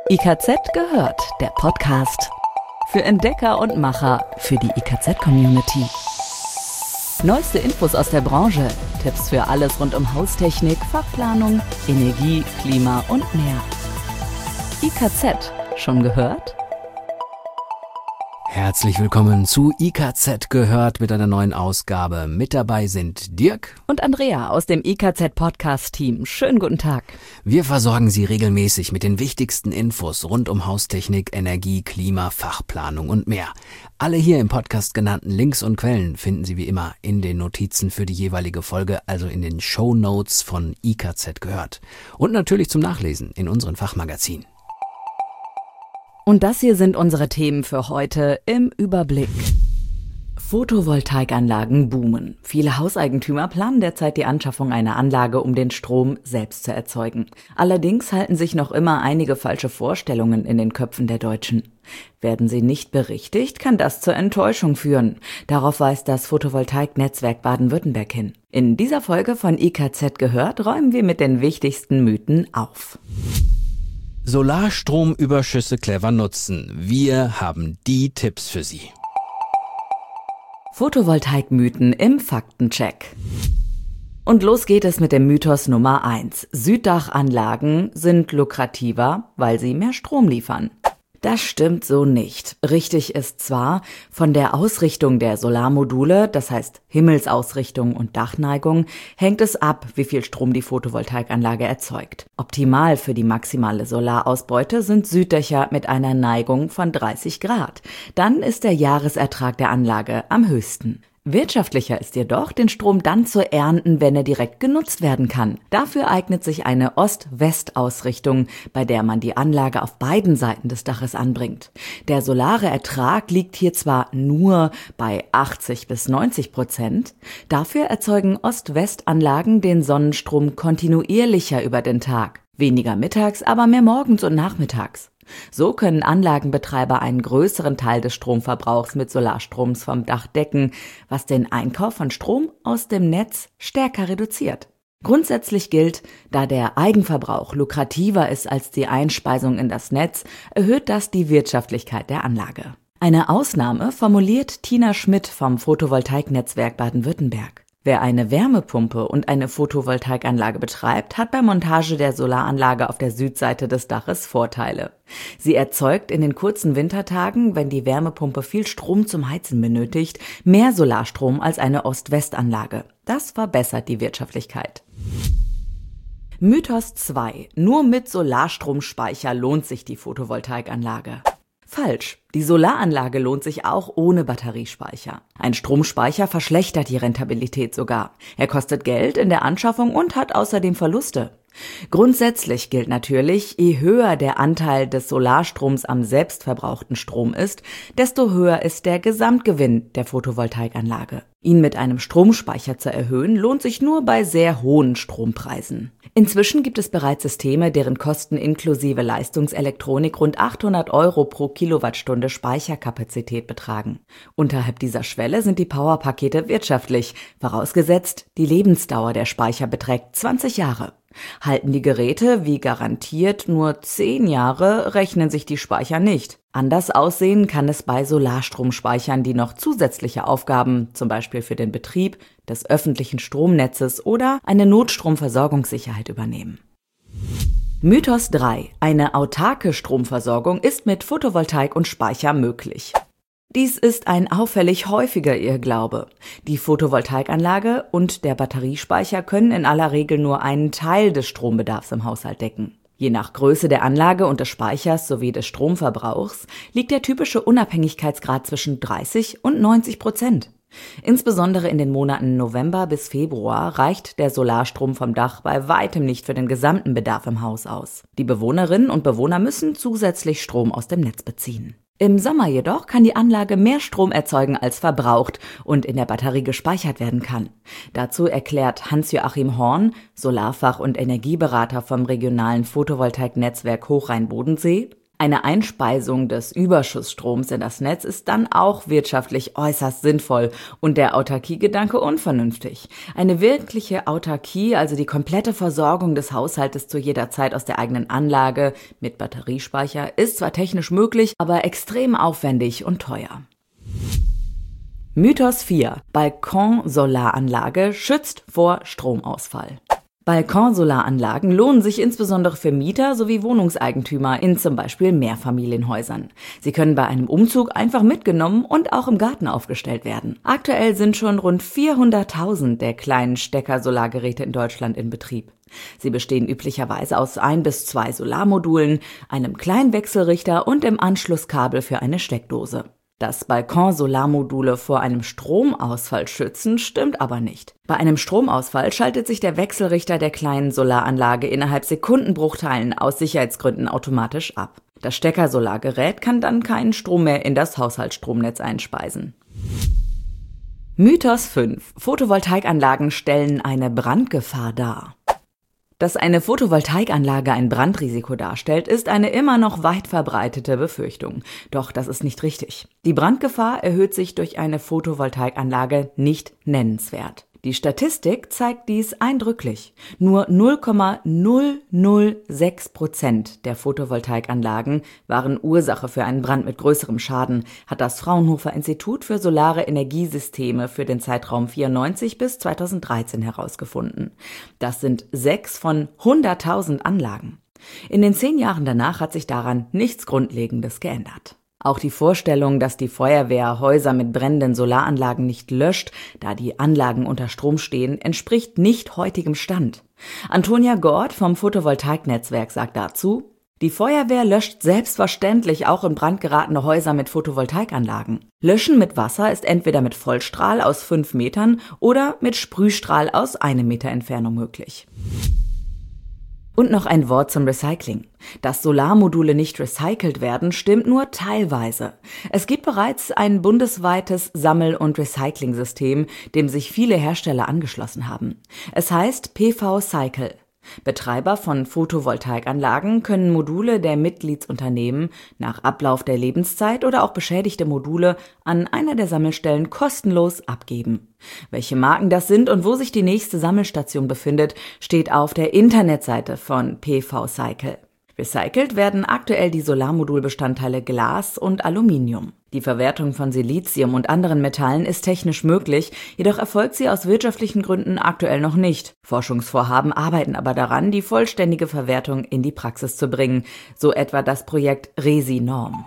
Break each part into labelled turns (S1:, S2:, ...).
S1: IKZ gehört, der Podcast. Für Entdecker und Macher, für die IKZ-Community. Neueste Infos aus der Branche, Tipps für alles rund um Haustechnik, Fachplanung, Energie, Klima und mehr. IKZ, schon gehört?
S2: Herzlich willkommen zu IKZ gehört mit einer neuen Ausgabe. Mit dabei sind Dirk
S1: und Andrea aus dem IKZ-Podcast-Team. Schönen guten Tag.
S2: Wir versorgen Sie regelmäßig mit den wichtigsten Infos rund um Haustechnik, Energie, Klima, Fachplanung und mehr. Alle hier im Podcast genannten Links und Quellen finden Sie wie immer in den Notizen für die jeweilige Folge, also in den Shownotes von IKZ gehört. Und natürlich zum Nachlesen in unseren Fachmagazinen.
S1: Und das hier sind unsere Themen für heute im Überblick. Photovoltaikanlagen boomen. Viele Hauseigentümer planen derzeit die Anschaffung einer Anlage, um den Strom selbst zu erzeugen. Allerdings halten sich noch immer einige falsche Vorstellungen in den Köpfen der Deutschen. Werden sie nicht berichtigt, kann das zur Enttäuschung führen. Darauf weist das Photovoltaik-Netzwerk Baden-Württemberg hin. In dieser Folge von IKZ gehört räumen wir mit den wichtigsten Mythen auf.
S2: Solarstromüberschüsse clever nutzen. Wir haben die Tipps für Sie.
S1: Photovoltaikmythen im Faktencheck. Und los geht es mit dem Mythos Nummer 1. Süddachanlagen sind lukrativer, weil sie mehr Strom liefern. Das stimmt so nicht. Richtig ist zwar, von der Ausrichtung der Solarmodule, das heißt Himmelsausrichtung und Dachneigung, hängt es ab, wie viel Strom die Photovoltaikanlage erzeugt. Optimal für die maximale Solarausbeute sind Süddächer mit einer Neigung von 30 Grad. Dann ist der Jahresertrag der Anlage am höchsten. Wirtschaftlicher ist jedoch, den Strom dann zu ernten, wenn er direkt genutzt werden kann. Dafür eignet sich eine Ost-West-Ausrichtung, bei der man die Anlage auf beiden Seiten des Daches anbringt. Der solare Ertrag liegt hier zwar nur bei 80-90%, dafür erzeugen Ost-West-Anlagen den Sonnenstrom kontinuierlicher über den Tag. Weniger mittags, aber mehr morgens und nachmittags. So können Anlagenbetreiber einen größeren Teil des Stromverbrauchs mit Solarstroms vom Dach decken, was den Einkauf von Strom aus dem Netz stärker reduziert. Grundsätzlich gilt, da der Eigenverbrauch lukrativer ist als die Einspeisung in das Netz, erhöht das die Wirtschaftlichkeit der Anlage. Eine Ausnahme formuliert Tina Schmidt vom Photovoltaik-Netzwerk Baden-Württemberg. Wer eine Wärmepumpe und eine Photovoltaikanlage betreibt, hat bei Montage der Solaranlage auf der Südseite des Daches Vorteile. Sie erzeugt in den kurzen Wintertagen, wenn die Wärmepumpe viel Strom zum Heizen benötigt, mehr Solarstrom als eine Ost-West-Anlage. Das verbessert die Wirtschaftlichkeit. Mythos 2. Nur mit Solarstromspeicher lohnt sich die Photovoltaikanlage. Falsch. Die Solaranlage lohnt sich auch ohne Batteriespeicher. Ein Stromspeicher verschlechtert die Rentabilität sogar. Er kostet Geld in der Anschaffung und hat außerdem Verluste. Grundsätzlich gilt natürlich, je höher der Anteil des Solarstroms am selbstverbrauchten Strom ist, desto höher ist der Gesamtgewinn der Photovoltaikanlage. Ihn mit einem Stromspeicher zu erhöhen, lohnt sich nur bei sehr hohen Strompreisen. Inzwischen gibt es bereits Systeme, deren Kosten inklusive Leistungselektronik rund 800 € pro Kilowattstunde Speicherkapazität betragen. Unterhalb dieser Schwelle sind die Powerpakete wirtschaftlich, vorausgesetzt, die Lebensdauer der Speicher beträgt 20 Jahre. Halten die Geräte wie garantiert nur 10 Jahre, rechnen sich die Speicher nicht. Anders aussehen kann es bei Solarstromspeichern, die noch zusätzliche Aufgaben, zum Beispiel für den Betrieb des öffentlichen Stromnetzes oder eine Notstromversorgungssicherheit übernehmen. Mythos 3. Eine autarke Stromversorgung ist mit Photovoltaik und Speicher möglich. Dies ist ein auffällig häufiger Irrglaube. Die Photovoltaikanlage und der Batteriespeicher können in aller Regel nur einen Teil des Strombedarfs im Haushalt decken. Je nach Größe der Anlage und des Speichers sowie des Stromverbrauchs liegt der typische Unabhängigkeitsgrad zwischen 30 und 90%. Insbesondere in den Monaten November bis Februar reicht der Solarstrom vom Dach bei weitem nicht für den gesamten Bedarf im Haus aus. Die Bewohnerinnen und Bewohner müssen zusätzlich Strom aus dem Netz beziehen. Im Sommer jedoch kann die Anlage mehr Strom erzeugen, als verbraucht und in der Batterie gespeichert werden kann. Dazu erklärt Hans-Joachim Horn, Solarfach- und Energieberater vom regionalen Photovoltaik-Netzwerk Hochrhein-Bodensee: Eine Einspeisung des Überschussstroms in das Netz ist dann auch wirtschaftlich äußerst sinnvoll und der Autarkiegedanke unvernünftig. Eine wirkliche Autarkie, also die komplette Versorgung des Haushaltes zu jeder Zeit aus der eigenen Anlage mit Batteriespeicher, ist zwar technisch möglich, aber extrem aufwendig und teuer. Mythos 4. Balkonsolaranlage schützt vor Stromausfall. Balkonsolaranlagen lohnen sich insbesondere für Mieter sowie Wohnungseigentümer in zum Beispiel Mehrfamilienhäusern. Sie können bei einem Umzug einfach mitgenommen und auch im Garten aufgestellt werden. Aktuell sind schon rund 400.000 der kleinen Stecker-Solargeräte in Deutschland in Betrieb. Sie bestehen üblicherweise aus 1 bis 2 Solarmodulen, einem kleinen Wechselrichter und im Anschlusskabel für eine Steckdose. Dass Balkonsolarmodule vor einem Stromausfall schützen, stimmt aber nicht. Bei einem Stromausfall schaltet sich der Wechselrichter der kleinen Solaranlage innerhalb Sekundenbruchteilen aus Sicherheitsgründen automatisch ab. Das Stecker-Solargerät kann dann keinen Strom mehr in das Haushaltsstromnetz einspeisen. Mythos 5. Photovoltaikanlagen stellen eine Brandgefahr dar. Dass eine Photovoltaikanlage ein Brandrisiko darstellt, ist eine immer noch weit verbreitete Befürchtung. Doch das ist nicht richtig. Die Brandgefahr erhöht sich durch eine Photovoltaikanlage nicht nennenswert. Die Statistik zeigt dies eindrücklich. Nur 0,006% der Photovoltaikanlagen waren Ursache für einen Brand mit größerem Schaden, hat das Fraunhofer Institut für Solare Energiesysteme für den Zeitraum 1994 bis 2013 herausgefunden. Das sind 6 von 100.000 Anlagen. In den 10 Jahren danach hat sich daran nichts Grundlegendes geändert. Auch die Vorstellung, dass die Feuerwehr Häuser mit brennenden Solaranlagen nicht löscht, da die Anlagen unter Strom stehen, entspricht nicht heutigem Stand. Antonia Gord vom Photovoltaiknetzwerk sagt dazu: Die Feuerwehr löscht selbstverständlich auch in Brand geratene Häuser mit Photovoltaikanlagen. Löschen mit Wasser ist entweder mit Vollstrahl aus 5 Metern oder mit Sprühstrahl aus 1 Meter Entfernung möglich. Und noch ein Wort zum Recycling. Dass Solarmodule nicht recycelt werden, stimmt nur teilweise. Es gibt bereits ein bundesweites Sammel- und Recycling-System, dem sich viele Hersteller angeschlossen haben. Es heißt PV Cycle. Betreiber von Photovoltaikanlagen können Module der Mitgliedsunternehmen nach Ablauf der Lebenszeit oder auch beschädigte Module an einer der Sammelstellen kostenlos abgeben. Welche Marken das sind und wo sich die nächste Sammelstation befindet, steht auf der Internetseite von PV Cycle. Recycelt werden aktuell die Solarmodulbestandteile Glas und Aluminium. Die Verwertung von Silizium und anderen Metallen ist technisch möglich, jedoch erfolgt sie aus wirtschaftlichen Gründen aktuell noch nicht. Forschungsvorhaben arbeiten aber daran, die vollständige Verwertung in die Praxis zu bringen, so etwa das Projekt Resi-Norm.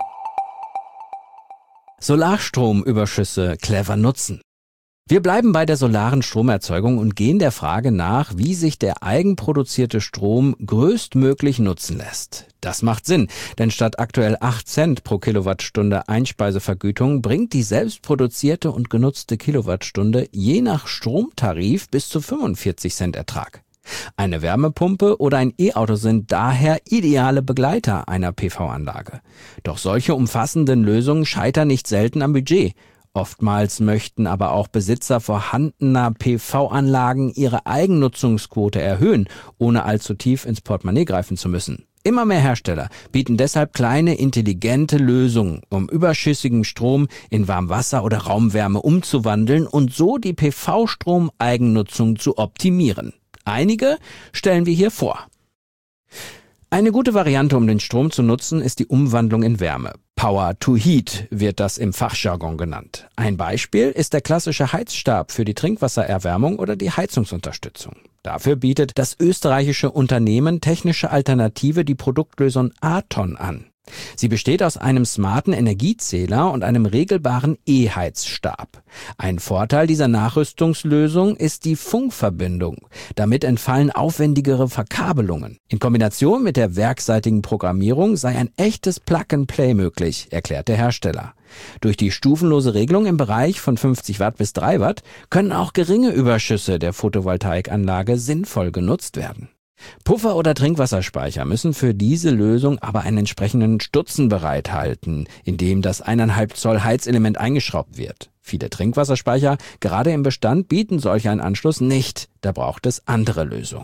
S2: Solarstromüberschüsse clever nutzen. Wir bleiben bei der solaren Stromerzeugung und gehen der Frage nach, wie sich der eigenproduzierte Strom größtmöglich nutzen lässt. Das macht Sinn, denn statt aktuell 8 Cent pro Kilowattstunde Einspeisevergütung bringt die selbstproduzierte und genutzte Kilowattstunde je nach Stromtarif bis zu 45 Cent Ertrag. Eine Wärmepumpe oder ein E-Auto sind daher ideale Begleiter einer PV-Anlage. Doch solche umfassenden Lösungen scheitern nicht selten am Budget. Oftmals möchten aber auch Besitzer vorhandener PV-Anlagen ihre Eigennutzungsquote erhöhen, ohne allzu tief ins Portemonnaie greifen zu müssen. Immer mehr Hersteller bieten deshalb kleine, intelligente Lösungen, um überschüssigen Strom in Warmwasser oder Raumwärme umzuwandeln und so die PV-Strom-Eigennutzung zu optimieren. Einige stellen wir hier vor. Eine gute Variante, um den Strom zu nutzen, ist die Umwandlung in Wärme. Power to Heat wird das im Fachjargon genannt. Ein Beispiel ist der klassische Heizstab für die Trinkwassererwärmung oder die Heizungsunterstützung. Dafür bietet das österreichische Unternehmen Technische Alternative die Produktlösung Aton an. Sie besteht aus einem smarten Energiezähler und einem regelbaren E-Heizstab. Ein Vorteil dieser Nachrüstungslösung ist die Funkverbindung. Damit entfallen aufwendigere Verkabelungen. In Kombination mit der werkseitigen Programmierung sei ein echtes Plug-and-Play möglich, erklärt der Hersteller. Durch die stufenlose Regelung im Bereich von 50 Watt bis 3 Watt können auch geringe Überschüsse der Photovoltaikanlage sinnvoll genutzt werden. Puffer- oder Trinkwasserspeicher müssen für diese Lösung aber einen entsprechenden Stutzen bereithalten, in dem das 1,5 Zoll Heizelement eingeschraubt wird. Viele Trinkwasserspeicher, gerade im Bestand, bieten solch einen Anschluss nicht. Da braucht es andere Lösungen.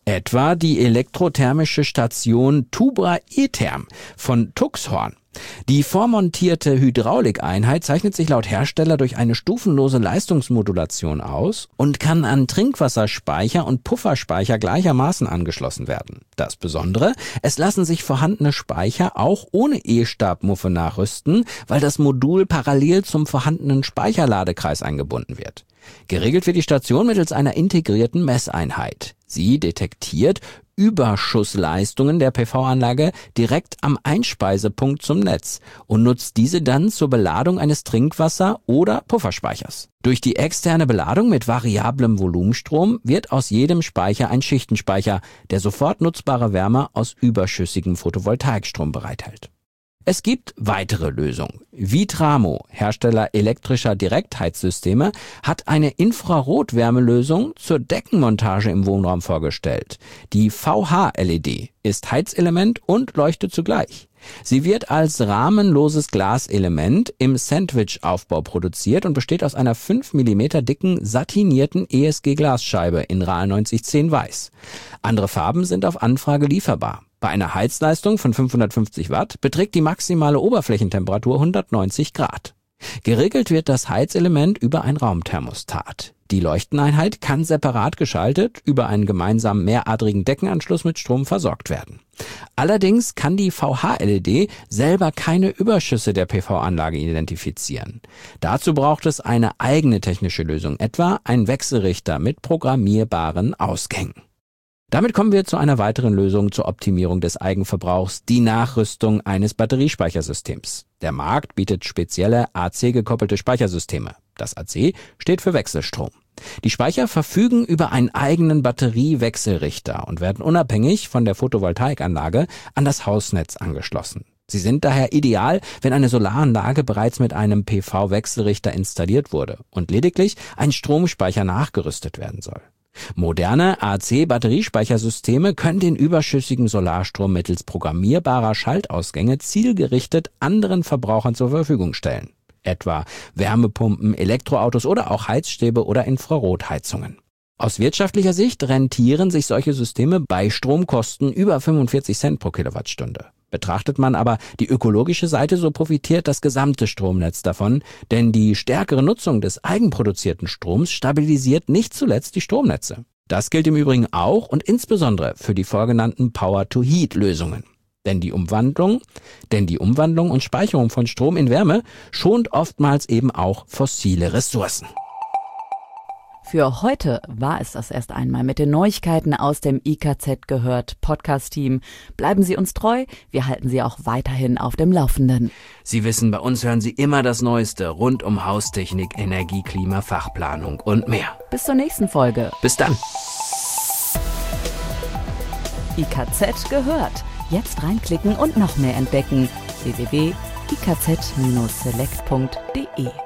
S2: Etwa die elektrothermische Station Tubra E-Therm von Tuxhorn. Die vormontierte Hydraulikeinheit zeichnet sich laut Hersteller durch eine stufenlose Leistungsmodulation aus und kann an Trinkwasserspeicher und Pufferspeicher gleichermaßen angeschlossen werden. Das Besondere, es lassen sich vorhandene Speicher auch ohne E-Stabmuffe nachrüsten, weil das Modul parallel zum vorhandenen Speicherladekreis eingebunden wird. Geregelt wird die Station mittels einer integrierten Messeinheit. Sie detektiert Überschussleistungen der PV-Anlage direkt am Einspeisepunkt zum Netz und nutzt diese dann zur Beladung eines Trinkwasser- oder Pufferspeichers. Durch die externe Beladung mit variablem Volumenstrom wird aus jedem Speicher ein Schichtenspeicher, der sofort nutzbare Wärme aus überschüssigem Photovoltaikstrom bereithält. Es gibt weitere Lösungen. Vitramo, Hersteller elektrischer Direktheizsysteme, hat eine Infrarotwärmelösung zur Deckenmontage im Wohnraum vorgestellt. Die VH-LED ist Heizelement und leuchtet zugleich. Sie wird als rahmenloses Glaselement im Sandwich-Aufbau produziert und besteht aus einer 5 mm dicken satinierten ESG-Glasscheibe in RAL 9010 weiß. Andere Farben sind auf Anfrage lieferbar. Bei einer Heizleistung von 550 Watt beträgt die maximale Oberflächentemperatur 190 Grad. Geregelt wird das Heizelement über ein Raumthermostat. Die Leuchteneinheit kann separat geschaltet über einen gemeinsamen mehradrigen Deckenanschluss mit Strom versorgt werden. Allerdings kann die VH-LED selber keine Überschüsse der PV-Anlage identifizieren. Dazu braucht es eine eigene technische Lösung, etwa ein Wechselrichter mit programmierbaren Ausgängen. Damit kommen wir zu einer weiteren Lösung zur Optimierung des Eigenverbrauchs, die Nachrüstung eines Batteriespeichersystems. Der Markt bietet spezielle AC-gekoppelte Speichersysteme. Das AC steht für Wechselstrom. Die Speicher verfügen über einen eigenen Batteriewechselrichter und werden unabhängig von der Photovoltaikanlage an das Hausnetz angeschlossen. Sie sind daher ideal, wenn eine Solaranlage bereits mit einem PV-Wechselrichter installiert wurde und lediglich ein Stromspeicher nachgerüstet werden soll. Moderne AC-Batteriespeichersysteme können den überschüssigen Solarstrom mittels programmierbarer Schaltausgänge zielgerichtet anderen Verbrauchern zur Verfügung stellen, etwa Wärmepumpen, Elektroautos oder auch Heizstäbe oder Infrarotheizungen. Aus wirtschaftlicher Sicht rentieren sich solche Systeme bei Stromkosten über 45 Cent pro Kilowattstunde. Betrachtet man aber die ökologische Seite, so profitiert das gesamte Stromnetz davon, denn die stärkere Nutzung des eigenproduzierten Stroms stabilisiert nicht zuletzt die Stromnetze. Das gilt im Übrigen auch und insbesondere für die vorgenannten Power-to-Heat-Lösungen. Denn die Umwandlung und Speicherung von Strom in Wärme schont oftmals eben auch fossile Ressourcen.
S1: Für heute war es das erst einmal mit den Neuigkeiten aus dem IKZ gehört Podcast-Team. Bleiben Sie uns treu, wir halten Sie auch weiterhin auf dem Laufenden.
S2: Sie wissen, bei uns hören Sie immer das Neueste rund um Haustechnik, Energie, Klima, Fachplanung und mehr.
S1: Bis zur nächsten Folge.
S2: Bis dann.
S1: IKZ gehört. Jetzt reinklicken und noch mehr entdecken. www.ikz-select.de